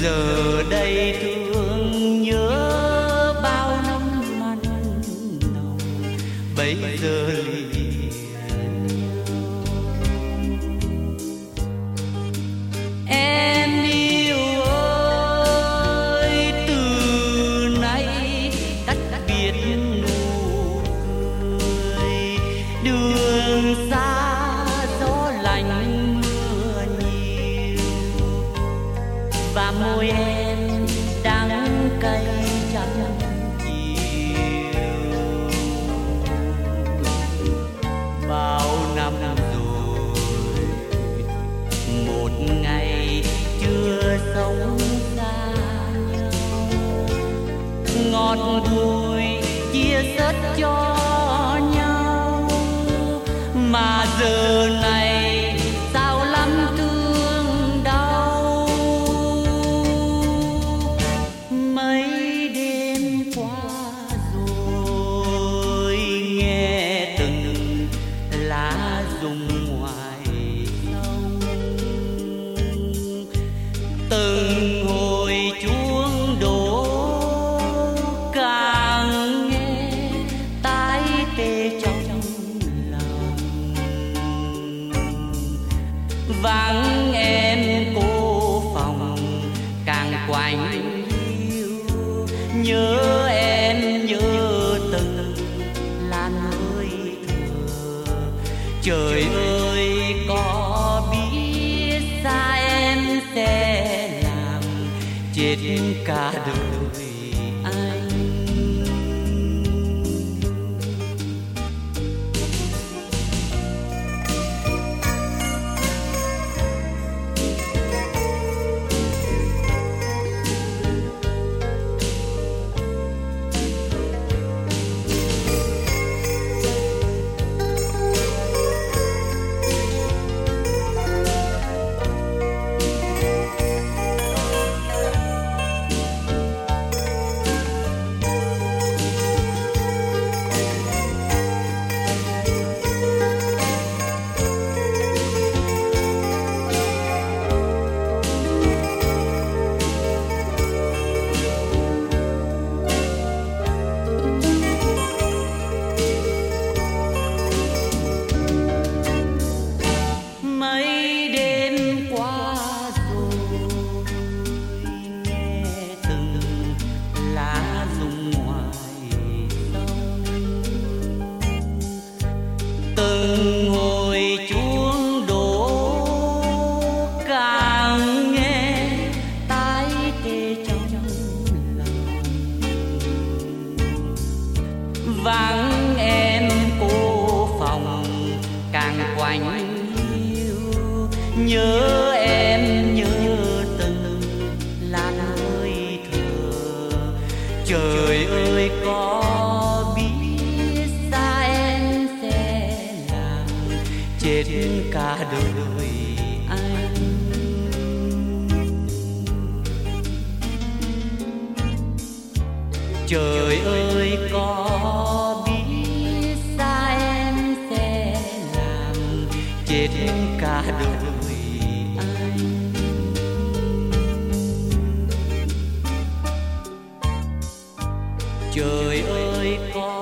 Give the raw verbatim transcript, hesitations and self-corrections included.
giờ đây thương nhớ bao năm mặn nồng, bây giờ lìa em yêu ơi, từ nay cách biệt nụ cười, đường xa gió lạnh mưa nhiều, và môi em đắng cay chẳng chiều. Bao năm rồi một ngày chưa sống xa nhau, ngọt bùi chia sớt cho nhau, mà giờ này sao lắm thương đau. Mấy đêm qua rồi nghe từng lá rụng ngoài sông, từng hồi chuông đổ càng nghe tái tê trong lòng. Vắng em cô phòng càng quạnh hiu, nhớ em nhớ từng làn hơi thở. Trời ơi có biết xa em sẽ làm chết cả đời anh. Từng hồi chuông đổ càng nghe tái tê trong lòng. Vắng em cô phòng càng quạnh hiu, nhớ em nhớ từng làn hơi thở. Trời ơi có biết xa em sẽ làm chết cả đời anh. Trời ơi có biết xa em sẽ làm chết cả đời anh. Trời ơi có